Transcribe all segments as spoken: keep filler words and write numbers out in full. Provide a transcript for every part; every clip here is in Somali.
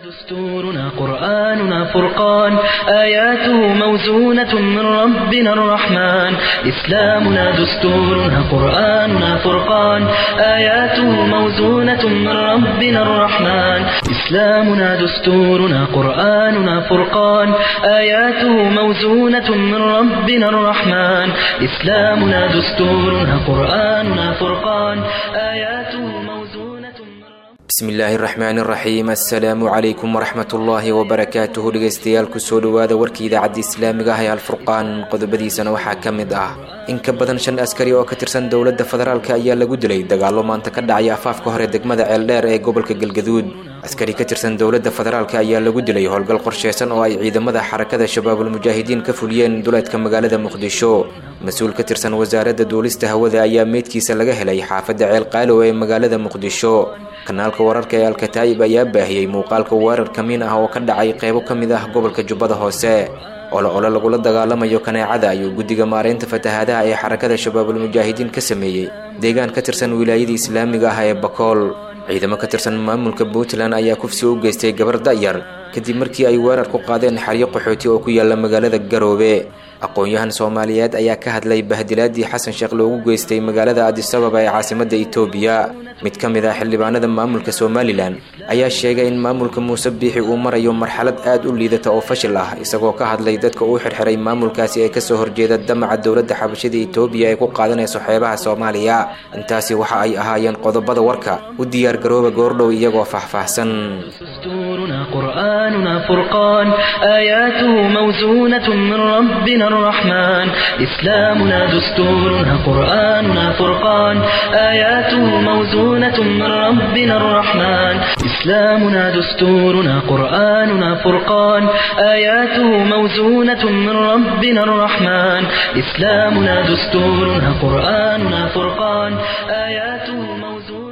دستورنا قرآننا فرقان آياته موزونة من ربنا الرحمن إسلامنا دستورنا قرآننا فرقان آياته موزونة من ربنا الرحمن إسلامنا دستورنا قرآننا فرقان آياته موزونة من ربنا الرحمن إسلامنا دستورنا قرآننا فرقان آياته موزونة بسم الله الرحمن الرحيم السلام عليكم ورحمة الله وبركاته dhageystayaal ku soo dhawaada warkii idaacadda islaamiga ah ee alfurqaan qodobadiisana waxaa ka mid ah in ka badan shan askari oo ka tirsan dawladda federaalka ayaa lagu dilay dagaalo maanta ka dhacay afaafka hore degmada ceeldheer ee gobolka galgaduud askari ka tirsan dawladda federaalka ayaa lagu dilay howlgal qorsheysan oo ay ciidamada xarakada shabaabul mujaahidiin ka fuliyeen duleedka magaalada muqdisho mas'uul ka tirsan wasaaradda duulista hawada ayaa meedkiisa laga helay xaafadda ceel qaalow ee magaalada muqdisho kanaalka wararka ee alkataib ayaa baahiyay muuqaalka weerar kamiin ah oo ka dhacay qaybo ka mid ah gobolka jubbada hoose oo la lagula dagaalamayo kaneecada ayuu guddiga maareynta fatahaadaha ee xarakada shabaabul mujaahidiin ka sameeyey deegaan ka tirsan wilaayada islaamiga ah ee bakool ciidamo ka tirsan maamulka puntland ayaa kufsi u geystay gabar da'yar kadib markii ay weerar ku qaadeen xaryo qaxooti oo ku yaala magaalada garoobe aqoon-yahan soomaaliyeed ayaa ka hadlay bahdilaadii xasan sheekh loogu geystay magaalada addis ababa ee caasimadda itoobiya mid ka mid ah xildhibaanada maamulka somalilan ayaa sheegay in maamulka muuse biixi uu marayo marxalad aad u liidata oo fashil ah isagoo ka hadlay dadka uu xirxiray maamulkaasi ee kasoo horjeeda damaca dowladda xabashada itoobiya ee ku qaadanayso xeebaha soomaaliya intaasi waxa ay ahaayeen qodobada warka u diyaar garooba goordhow iyagoo faahfaahsan دستورنا قرآننا فرقان آياته موزونة من ربنا الرحمن إسلامنا دستورنا قرآننا فرقان آياته موزونة من ربنا الرحمن إسلامنا دستورنا قرآننا فرقان آياته موزونة من ربنا الرحمن إسلامنا دستورنا قرآننا فرقان آياته موزونة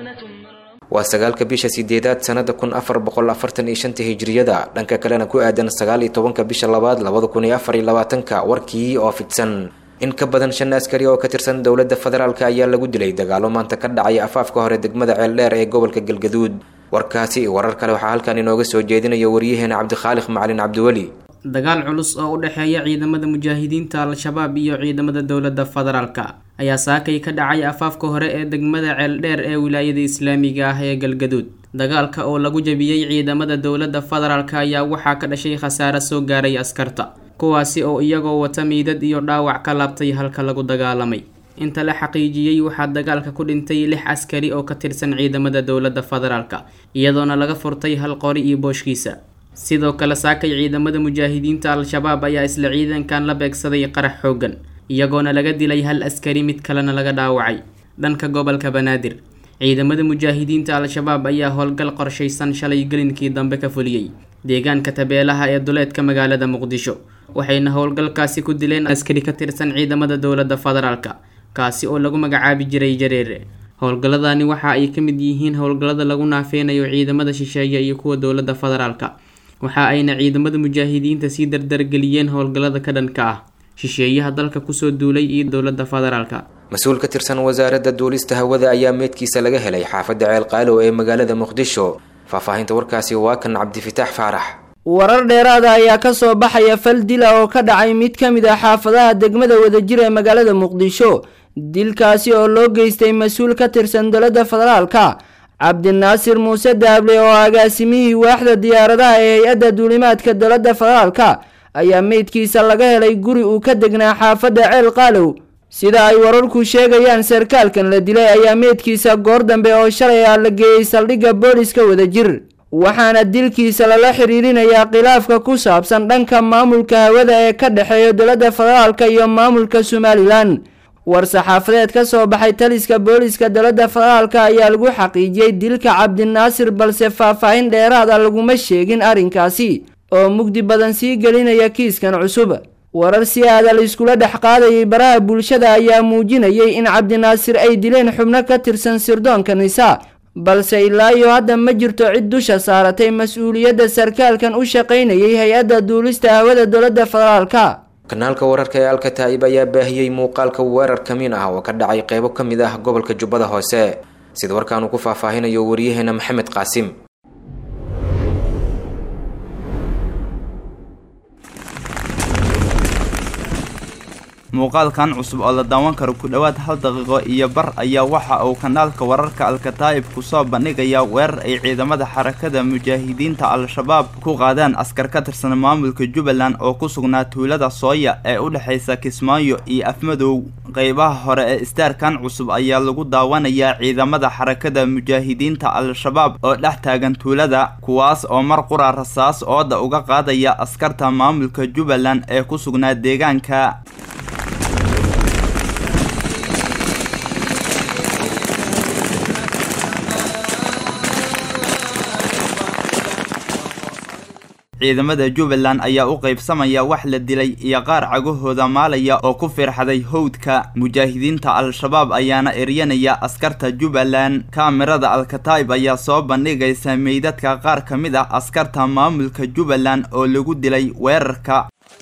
waa sagaalka bisha sideedaad sanada kun afar boqol afartan iyo shanta hijriyada dhanka kalena ku aadan sagaal iyo tobanka bisha labaad labada kun iyo afar iyo labaatanka warkii oo fidsan in ka badan shan askari oo ka tirsan dawladda federaalka ayaa lagu dilay dagaalo maanta ka dhacay afaafka hore degmada ceeldheer ee gobolka galgaduud warkaasi warar kale waxaa halkan inooga soo jeedinaya wariyaheena cabdikhaaliq macalin cabdiweli dagaal culus oo u dhexeeya ciidamada mujaahidiinta al-shabaab iyo ciidamada dowladda federaalka ayaa saakay ka dhacay afaafka hore ee degmada ceeldheer ee wilaayada islaamiga ah ee galgaduud dagaalka oo lagu jabiyey ciidamada dowladda federaalka ayaa waxaa ka dhashay khasaare soo gaaray askarta kuwaasi oo iyagoo wata miidad iyo dhaawac ka laabtay halka lagu dagaalamay inta la xaqiijiyey waxaa dagaalka ku dhintay lix askari oo ka tirsan ciidamada dowladda federaalka iyadoona laga furtay hal qori iyo booshkiisa sidoo kale saakay ciidamada mujaahidiinta al-shabaab ayaa isla ciidankan la beegsaday qarax xooggan iyagoona laga dilay hal askari mid kalena laga dhaawacay dhanka gobolka banaadir ciidamada mujaahidiinta al-shabaab ayaa howlgal qorshaysan shalay gelinkii dambe ka fuliyey deegaanka tabeelaha ee duleedka magaalada muqdisho waxayna howlgalkaasi ku dileen askari ka tirsan ciidamada dowladda federaalka kaasi oo lagu magacaabi jiray jareere howlgalladani waxa ay ka mid yihiin howlgallada lagu naafeynayo ciidamada shisheeye iyo kuwa dowladda federaalka waxa ayna ciidamada mujaahidiinta sii dardargeliyeen howlgallada ka dhanka ah shisheeyaha dalka kusoo duulay iyo dowladda federaalka mas-uul ka tirsan wasaaradda duulista hawada ayaa meedkiisa laga helay xaafadda ceel qaalow ee magaalada muqdisho faahfaahinta warkaasi waa kan cabdifitaax faarax warar dheeraada ayaa ka soo baxaya fal dila oo ka dhacay mid ka mid ah xaafadaha degmada wadajir ee magaalada muqdisho dilkaasi oo loo geystay mas-uul ka tirsan dowladda federaalka cabdinaasir muuse daable oo agaasimihii waaxda diyaaradaha ee hay-adda duulimaadka dowladda federaalka ayaa meydkiisa laga helay guri uu ka degnaa xaafadda ceel qaalow sida ay wararku sheegayaan sarkaalkan la dilay ayaa meydkiisa goor dambe oo shalay ah la geeyey saldhigga booliska wadajir waxaana dilkiisa lala xiriirinayaa khilaafka ku saabsan dhanka maamulka hawada ee ka dhexeeya dowladda federaalka iyo maamulka somalilan war-saxaafadeed ka soo baxay taliska booliska dowladda federaalka ayaa lagu xaqiijiyey dilka cabdinaasir balse faahfaahin dheeraada laguma sheegin arrinkaasi oo mugdi badan sii gelinaya kiiskan cusub warar si aada la iskula dhex qaadayay baraha bulshada ayaa muujinayay in cabdinaasir ay dileen xubno ka tirsan sirdoonka nisa balse ilaa iyo hadda ma jirto cid dusha saaratay mas-uuliyadda sarkaalkan u shaqaynayay hay-adda duulista hawada dowladda federaalka kanaalka wararka ee alkataib ayaa baahiyey muuqaalka weerar kamiin ah oo ka dhacay qaybo ka mid ah gobolka jubbada hoose sida warkaan uu ku faahfaahinayo wariyaheena maxamed qaasim muuqaalkan cusub oo la daawan karo ku dhawaad hal daqiiqo iyo bar ayaa waxa uu kanaalka wararka Al-Kataib ku soo bandhigaya weerar ay ciidamada xarakada mujaahidiinta Al-Shabaab ku qaadeen askar ka tirsan maamulka Jubbaland oo ku sugnaa tuulada Sooya ee u dhaxaysa Kismaayo iyo Afmadow. qaybaha hore ee istaarkan cusub ayaa lagu daawanayaa ciidamada xarakada mujaahidiinta Al-Shabaab oo dhex taagan tuulada, kuwaas oo mar qura rasaas ooda uga qaadaya askarta maamulka Jubbaland ee ku sugnaa deegaanka. ciidamada Jubbaland ayaa u qaybsamaya wax la dilay iyo qaar cagahooda maalaya oo ku firxaday howdka. mujaahidiinta Al-Shabaab ayaana eryanaya askarta Jubbaland. kaamirada Al-Kataib ayaa soo bandhigaysa meydadka qaar ka mid ah askarta maamulka Jubbaland oo lagu dilay weerarka.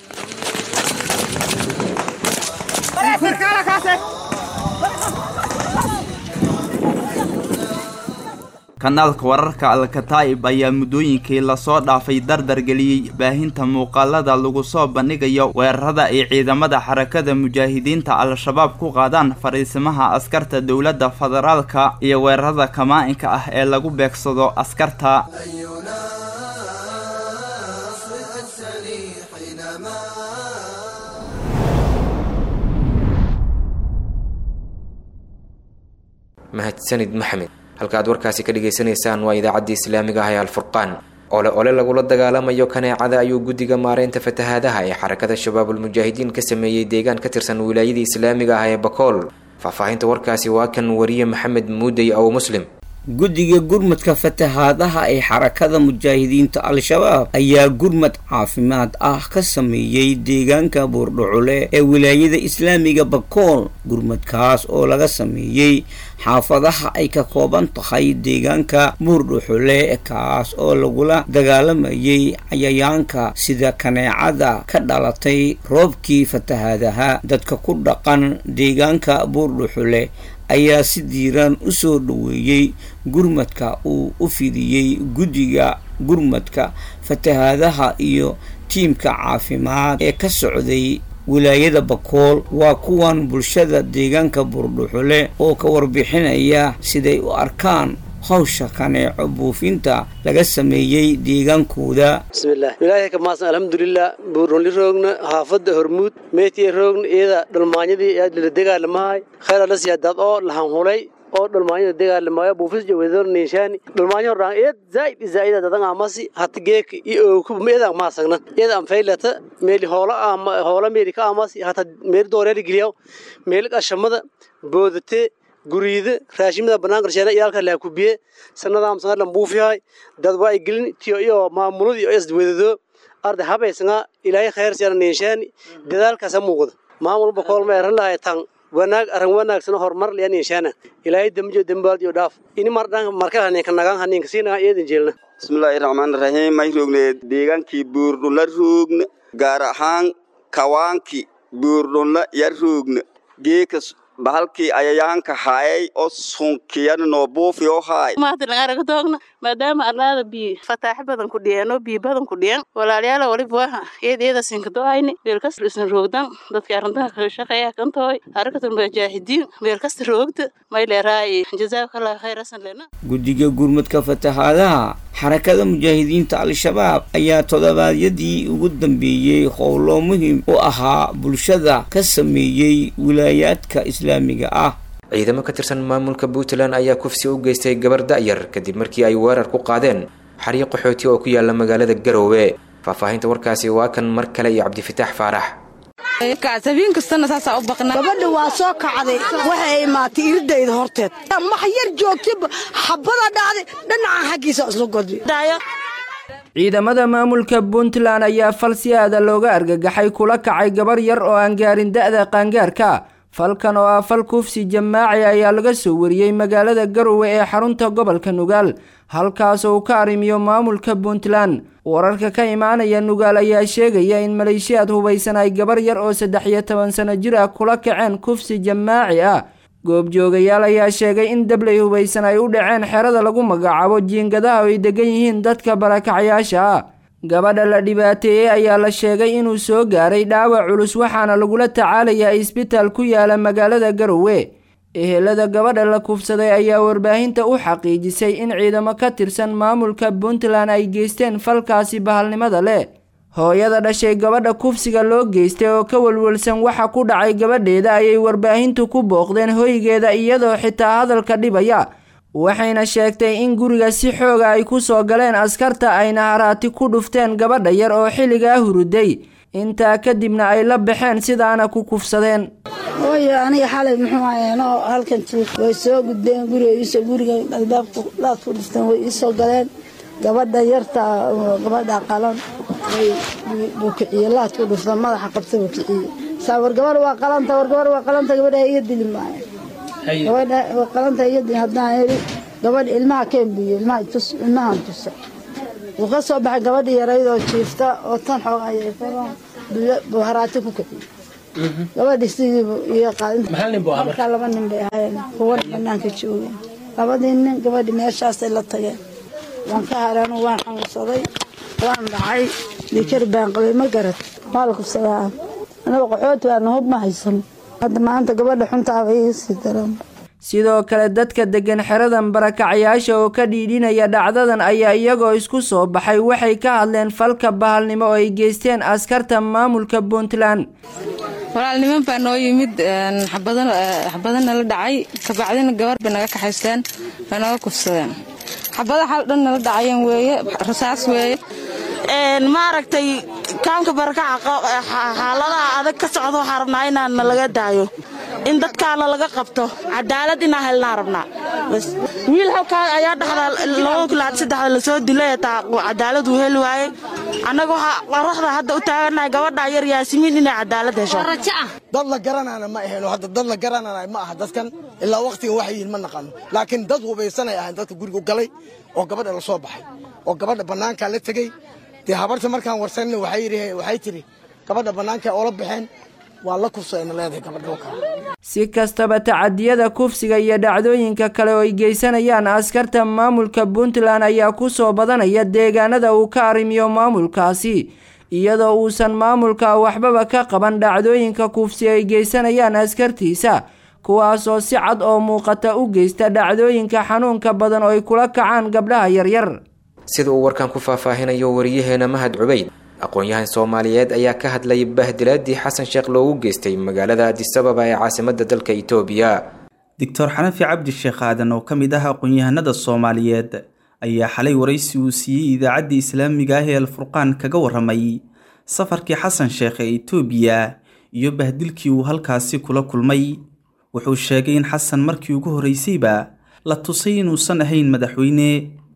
kanaalka wararka Al-Kataib ayaa muddooyinkii la soo dhaafay dardar geliyay baahinta muuqaalada lagu soo bandhigayo weerarada ay ciidamada xarakada mujaahidiinta Al-Shabaab ku qaadaan fariisimaha askarta dowladda federaalka iyo weerarada kamaa'inka ah ee lagu beegsado askarta. mahadsanid maxamed. halkaad warkaasi ka dhageysanaysaan waa idaacadda islaamiga ah ee Al-Furqaan. ole ole lagula dagaalamayo kaneecada ayuu guddiga maareynta fatahaadaha ee xarakada shabaabul mujaahidiin ka sameeyay deegaan ka tirsan wilaayada islaamiga ah ee Bakool. faahfaahinta warkaasi waa kan wariye Maxamed Muuday oo Muslim. guddiga gurmadka fatahaadaha ee xarakada mujaahidiinta Al-Shabaab ayaa gurmad caafimaad ah ka sameeyay deegaanka Buurdhucule ee wilaayada islaamiga Bakool. gurmadkaas oo laga sameeyay xaafadaha ay ka kooban tahay deegaanka Buurdhucule kaas oo lagula dagaalamayay cayayaanka sida kaneecada ka dhalatay roobkii fatahaadaha. dadka ku dhaqan deegaanka Buurdhucule ayaa si diiran u soo dhaweeyay gurmadka uu u fidiyay guddiga gurmadka fatahaadaha iyo tiimka caafimaad ee ka socday wilaayada Bakool. waa kuwan bulshada deegaanka Buurdhucule oo ka warbixinaya siday u arkaan hawsha kaneeco buufinta laga sameeyay deegaankooda. bismillaah ilaahay ka maasan alxamdulillaah. buurunli roogna haafada hormuud meetii roogna iyada dhalmaanyadii aad la dagaalamahay khayr la siyaadad oo lahan hulay oo dhalmaanyada dagaalamayo buufis jaweedor niishaani dhalmaanyo raan eed zaid zaida dadan amasi hatgeek iyo ku meedan maasagna iyada am faylata meel hoola ama hoola meelika amasi hata meel dooreer giliyo meel qashamada boodate guriida raashimada banaanka sheena iyalka la ku biye sanada am sanad buufiyahay dad waa gelin tiyo iyo maamulada iyo isweedado arda habeysna ilaahay khayr siyan niishaani dadaalka samuuqdo maamul Bakool meeran lahay tan wanaag aran wanaagsan horumar leen niishaana ilaahay damjo dambaad iyo dhaaf in mardan marka haneen ka nagaan haneen ka siinaa eedan jeelna. bismillaahir rahmaanir rahiim. may roogne deegaankii Buurdhucule roogna gaar ahaan kawaanki Buurdhucule yar roogna geekas bahalkii ayayaanka hayay oo sunkiyan noo buufiyo hay maanta laga arago doogna maadaama arlaada bi fataax badan ku dhiyeeno bi badan ku dhiyen walaalayaal waliba eedeeda sinkado ayni meel kasta isan roogdan dadka arintaha ka shaqeeya kantooy harakada mujaahidiin meel kasta roogta may leeray jazakallahu khayran lana. guddiga gurmadka fatahaadaha xarakada mujaahidiinta Al-Shabaab ayaa todobaadyadii ugu dambeeyay howlo muhiim u ahaa bulshada ka sameeyay wilaayaadka islaamiga ah. ciidamo ka tirsan maamulka Puntland ayaa kufsi u geystay gabar da'yar kadib markii ay weerar ku qaadeen xariiq qaxooti oo ku yaala magaalada Garowe. faahfaahinta warkaasi waa kan mar kale iyo Cabdifitaax Faarax. كعتبين كستنا ساسا أبقنا. قبل واسوق عادي وحي ما تيرد إذا هرتت. ما حيرجع كب حبضة دادي دنا حقيس أصله قدي. دايا. ciidamada maamulka Puntland ayaa falsi aada looga argagaxay kula kacay gabar yar oo aan gaarin da'da qaangaarka. falkan oo ah fal kufsi jamaaci ayaa laga soo wariyay magaalada Garowe ee xarunta gobolka Nugaal halkaas oo ka arrimiyo maamulka Puntland. wararka ka imaanaya Nugaal ayaa sheegaya in maleeshiyad hubaysan ay gabar yar oo saddex iyo toban sano jir ah kula kaceen kufsi jamaaci ah. goobjoogayaal ayaa sheegay in dablay hubaysan ay u dhaceen xerada lagu magacaabo jiingadaha oo ay degan yihiin dadka barakacayaasha ah. gabadha la dhibaateeyey ayaa la sheegay inuu soo gaaray dhaawac culus waxaana lagula tacaalayaa isbitaal ku yaala magaalada Garowe. ehelada gabadha la kufsaday ayaa warbaahinta u xaqiijisay in ciidamo ka tirsan maamulka Puntland ay geysteen falkaasi bahalnimada leh. hooyada dhashay gabadha kufsiga loo geystay oo ka walwalsan waxa ku dhacay gabadheeda ayay warbaahintu ku booqdeen hoygeeda iyadoo xitaa hadalka dhibaya. waxayna sheegtay in guriga si xooga ay ku soo galeen askarta ayna haraati ku dhufteen gabadha yar oo xilligaa huruday intaa kadibna ay la baxeen sidaana ku kufsadeen. way aniga xalay muxuu ahaayeen oo halkan way soo gudbeen guriga isoo guriga albaabka la ku dhufteen way isoo galeen gabadha yarta gabadha qalan way buuqiyay la ku dhufteen madaxa qabtay buuqiyay sawir gabadha waa qalanta war gabadha waa qalanta gabadha ay dilin maayo gabadha waa qalanta ay dilin hadana gabadha ilmaha keenbiyo ilmaha tus ilmaha tus wuxuu soo baxay gabadha yareeyo jiifta oo tan xoog ay faro buu haraati ku kiciyay gabadha sidii iyo qaalinta maxalin buu ahaa marka laba nin bay ahaayeen kuwa banaanka joogay labadii nin gabadha meeshaas ay la tageen waan ka haraan waan xanuunsaday waan dhacay dikir baan qabay ma garad maalku sagaa anaga qaxoot waan hub ma haysan hadda maanta gabadha xunta ay si daran. sidoo kale dadka degan xeradan barakacayaasha oo ka dhiidhinaya dhacdadan ayaa iyagoo isku soo baxay waxay ka hadleen falka bahalnimo oo ay geysteen askarta maamulka Puntland. walaalniman baa noo yimid xabadan xabadan la dhacay kabacdina gabar baa naga kaxaysteen baa naga kufsadeen xabada xal dhan la dhacayeen weeye rasaas weeye een maaragtay kaamka barakaca xaaladaha adag ka socdo waxaan rabnaa inaan laga daayo in dadkaana laga qabto cadaalad inaan helnaa rabnaa wiil halkaa ayaa dhaxda laba kulaad saddex la soo dilay taa cadaalad uu heli waayay anaga waxa qaraxda hadda u taaganahay gabadha yar Yaasimiin inay cadaalad hesho dad la garanana ma ahelo hadda dad la garanana ma aha dadkan ilaa waqtiga waxay ma naqaan laakiin dad hubaysan ay ahaan dadka guriga galay oo gabadha la soo baxay oo gabadha banaanka la tagay tii habarta markaan warsan waxay yiri waxay tiri gabadha banaanka oo la baxeen waa la kufsayna leedahay gabadha oo kale. si kastaba tacadiyada kufsiga iyo dhacdooyinka kale oo ay geysanayaan askarta maamulka Puntland ayaa ku soo badanaya deegaanada uu ka arrimiyo maamulkaasi iyadoo uusan maamulka waxbaba ka qaban dhacdooyinka kufsi ay geysanayaan askartiisa kuwaas oo si cad oo muuqata u geysta dhacdooyinka xanuunka badan oo ay kula kacaan gabdhaha yaryar. sida uu warkan ku faahfaahinayo wariyaheena Mahad Cubayd aqoon-yahan Soomaaliyeed ayaa ka hadlay bahdilaadii Xasan Sheekh loogu geystay magaalada Addis Ababa ee caasimadda dalka Itoobiya. Dr. Xanafi Cabdi Sheekh Aadan oo kamid ah aqoon-yahanada Soomaaliyeed ayaa xalay waraysi uu siiyay idaacadda Islaamiga ah ee Al-Furqaan kaga waramay safarkii Xasan Sheekh ee Itoobiya iyo bahdilkii uu halkaasi kula kulmay. wuxuu sheegay in Xasan markii ugu horeysayba la tusay inuusan ahayn madaxweyne.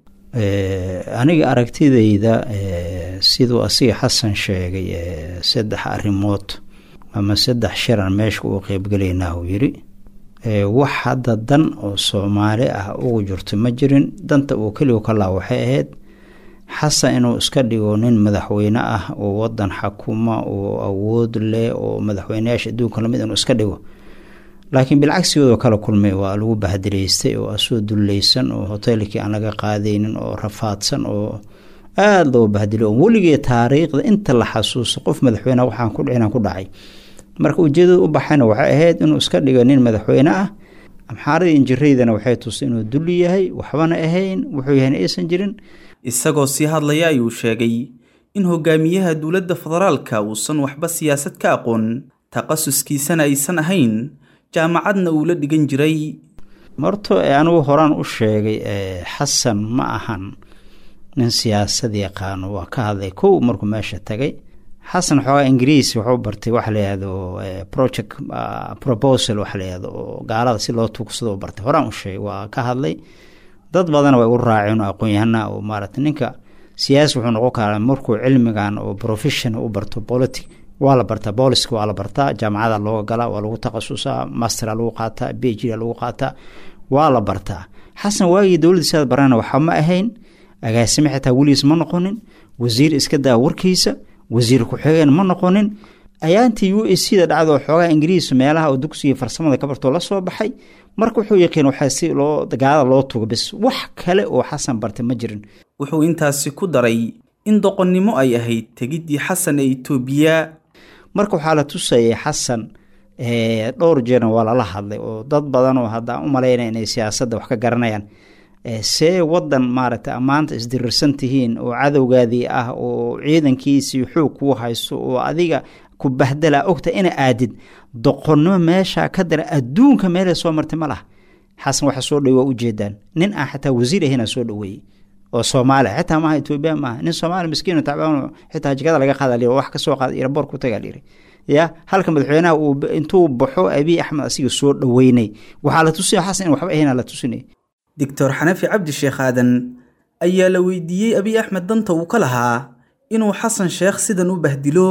aniga aragtidayda sidoo asiga Xasan sheegay saddex arrimood ama saddex shiran meesha uu qayb galeynaa uu yiri wax hadda dan oo Soomaali ah ugu jirto ma jirin danta uu kaliya ka laa waxay ahayd Xasan inuu iska dhigo nin madaxweyne ah oo wadan xukuma oo awood leh oo madaxweynayaasha adduunka lamid inuu iska dhigo laakiin bilcagsigooda kala kulmay waa lagu bahdileystay oo asoo dulleysan oo hoteelkii aan laga qaadaynin oo rafaadsan oo aad loo bahdilo weligeed taariikhda inta la xasuuso qof madaxweyne waxaan ku dhicin ku dhacay marka ujeedada u baxayna waxay ahayd inuu iska dhigo nin madaxweyne ah amxaaradii injireydana waxay tusay inuu dulli yahay waxbana ahayn wuxuu yahay aysan jirin. isagoo sii hadlaya ayuu sheegay in hogaamiyaha dowladda federaalka uusan waxba siyaasad ka aqoon taqasuskiisana aysan ahayn jaamacadna uu la dhigan jiray. marto anigu horaan u sheegay Xasan ma ahan nin siyaasad yaqaan waa ka hadlay kow markuu meesha tagay. Xasan xoogaa Ingiriis wuxuu bartay wax la yiraahdo project proposal wax la yiraahdo gaalada si loo tuugsado bartay horaan u sheegay waa ka hadlay dad badan way u raaceen aqoon-yahana oo maaragtay ninka siyaasi wuxuu noqon karaa markuu cilmigan oo profession u barto politics waa la bartaa booliska waa la bartaa jaamacada loo gala waa lagu takhasusaa master lagu qaataa PhD lagu qaataa waa la bartaa. Xasan waagii dawladda barana waxa ma ahayn agaasime xitaa waliis ma noqonin wasiir iska daa warkiisa wasiir ku xigeen ma noqonin ayaantii U S C da dhacdo xoogaa Ingiriis meelaha oo dugsiga farsamada ka barto la soo baxay marka wuxuu yaqaan waxa si loo dagaal loo tugo bas wax kale oo Xasan bartay ma jirin. wuxuu intaasi ku daray in doqonnimo ay ahayd tegiddii xasan ee etoobiya. marka waxaa la tusayay xasan dhowr jeerna waa lala hadlay oo dad badan oo haddaan u malaynaya inay siyaasadda wax ka garanayaan see waddan maaragtay ammaanta isdirirsan tihiin oo cadowgaadii ah oo ciidankiisii xoog kuu haysto oo adiga ku bahdala ogta ina aadid doqonnimo meesha ka dara adduunka meelay soo martay ma laha. xasan waxa soo dhawaa ujeedaan nin aan xataa wasiir ahina soo dhaweeyey oo Soomaali xitaa maaha Itoobiya maaha nin Soomaali miskiin oo tacbaan xitaa jigada laga qaadaliyo wax ka soo qaad airport ku tagaaliyo ya halka madaxweynaha uu intuu baxo Abiy Ahmed asiga soo dhaweynay waxa la tusay xasan in waxba ahina la tusinay. Doctor Xanafi Cabdi Sheekh Aadan ayaa la weydiiyey Abiy Ahmed danta uu ka lahaa inuu xasan sheekh sidan u bahdilo.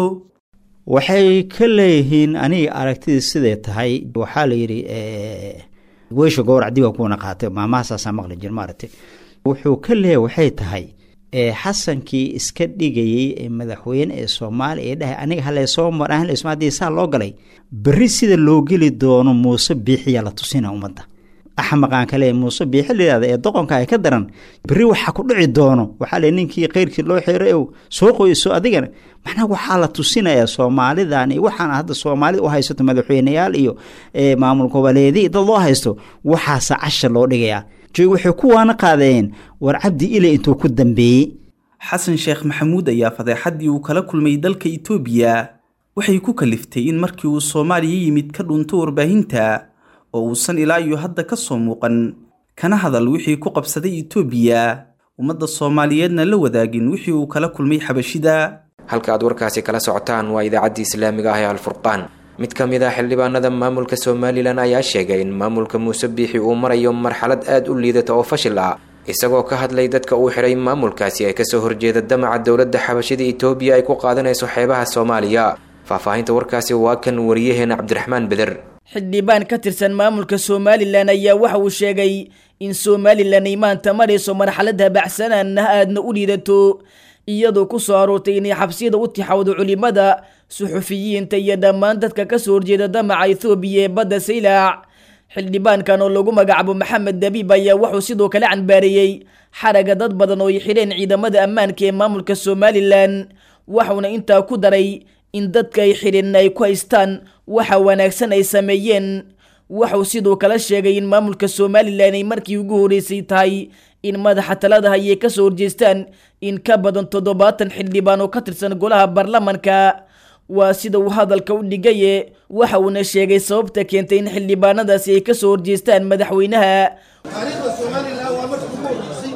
waxay ka leeyihiin aniga aragtida sidee tahay waxaa la yiri ee weesho gowracdi waa kuuna qaatay maamaasaasa maqli jir maartay wuxuu ka leeyahay waxay tahay ee xasankii iska dhigayay ee madaxweyne ee Soomaaliya ee dhahay aniga hal soo maraan hal ismaadii saa loo galay bari sida loo geli doono Muuse Biixiya la tusina umada axmaqan kale Muuse Biixi leeyahay ee doqonka ay ka daran bari waxa ku dhici doono waxa la ninkii qeyrkii loo xiray oo soo qoyso adigana maxna waxa la tusinayaa Soomaalidan iyo waxaan hadda Soomaalida u haysato madaxweynayaal iyo ee maamul goboleedii dad loo haysto waxa saacasha loo dhigayaa joog waxay ku waana qaadeen war Cabdi Ile intuu ku dambeeyay. xasan sheekh maxamuud ayaa fadeexadii uu kala kulmay dalka Itoobiya waxay ku kaliftay in markii uu Soomaaliya yimid ka dhunto warbaahinta oo uusan ilaa iyo hadda ka soo muuqan kana hadal wixii ku qabsaday Itoobiya ummadda Soomaaliyeedna la wadaagin wixii uu kala kulmay xabashida. halka aad warkaasi kala socotaan waa idaacadda Islaamiga ah ee Al-Furqaan. mid ka mid ah xildhibaanada maamulka Somaliland ayaa sheegay in maamulka Muuse Biixi uu marayo marxalad aad u liidata oo fashil ah isagoo ka hadlay dadka uu xiray maamulkaasi ay ka soo horjeeda damaca dawladda xabashida Itoobiya ay ku qaadanayso xeebaha Soomaaliya. faahfaahinta warkaasi waa kan wariyaheena Cabdiraxmaan Beder. xildhibaan ka tirsan maamulka Somaliland ayaa waxa uu sheegay in Somaliland ay maanta marayso marxalad habacsanaan aadna u liidato iyadoo ku soo aroortay inay xabsiyada u tixawdo culimada suxufiyiinta iyo dhammaan dadka ka soo horjeeda damaca Itoobiya ee badda Saylac. xildhibaankan oo lagu magacaabo Maxamed Dabiib ayaa wuxuu sidoo kale canbaariyey xaraga dad badan oo ay xireen ciidamada ammaanka ee maamulka Somaliland waxaana intaa ku daray in dadka ay xireen ay ku haystaan waxa wanaagsan ay sameeyeen. wuxuu sidoo kale sheegay in maamulka Somaliland ay markii ugu horeysay tahay in madaxa talada ay ka soo horjeestaan in ka badan toddobaatan xildhibaan oo ka tirsan golaha baarlamaanka. waa sida uu hadalka u dhigay waxa uuna sheegay sababta keentay in xildhibaanadaasi ay ka soo horjeestaan madaxweynaha. taariikhda Somaliland waa markii ugu horeysay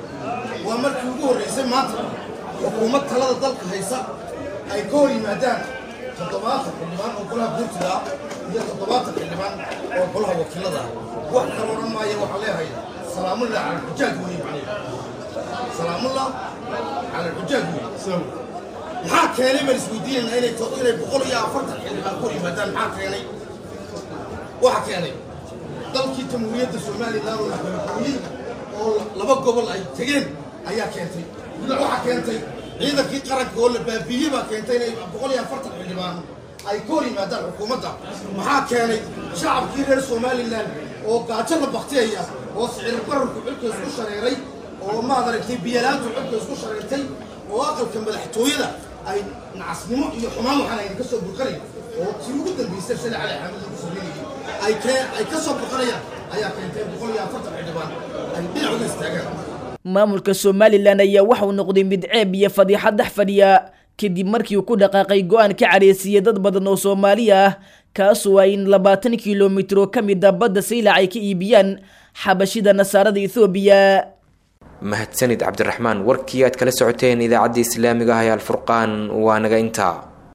waa markii ugu horeysay maanta xukuumad talada dalka haysa ay ka hor yimaadaan toddobaatan xildhibaan oo golaha guurtida iyo toddobaatan xildhibaan oo golaha wakiilada wax kale oran maayo waxa leeyahay salaamullah ala xujaaj weeye salaamullah ala xujaaj weeye maxaa keenay mar isweydiinayna inay inay boqol iyo afartan xildhibaan ku yimaadaan maxaa keenay waxa keenay dalkii jamhuuriyadda Somaliland oo la xaqiijiyay oo laba gobol ay tageen ayaa keentay waxa keentay ciidankii qaranka oo la baabiyay baa keentay inay boqol iyo afartan xildhibaan ay ku yimaadaan xukuumadda. maxaa keenay shacabkii reer Somaliland oo gaajo la baqtiyaya oo sicir bararku xilka isku shareeray oo ma adaragtay biyalaantu xilka isku shareertay oo aqalka madaxtooyada ay nacasnimo iyo xumaan waxaan ay ka soo burqanay oo tii ugu dambeysay sida Cali Xamed lagu sameeyay ay ka ay ka soo burqanayaan ayaa keentay boqol iyo afartan xildhibaan ay dhinac uga istaagaan. maamulka Somaliland ayaa waxa uu noqday mid ceeb iyo fadiixad dhex fadhiya kadib markii uu ku dhaqaaqay go'aan ka careysiyay dad badan oo Soomaali ah kaasoo ay in labaatan kiiloomitir oo ka mid ah badda Saylac ay ka iibiyaan xabashida nasaarada Itoobiya. mahadsanid Cabdiraxmaan warkii aad kala socoteen idaacadda Islaamiga ah ee Al-Furqaan waa naga intaa.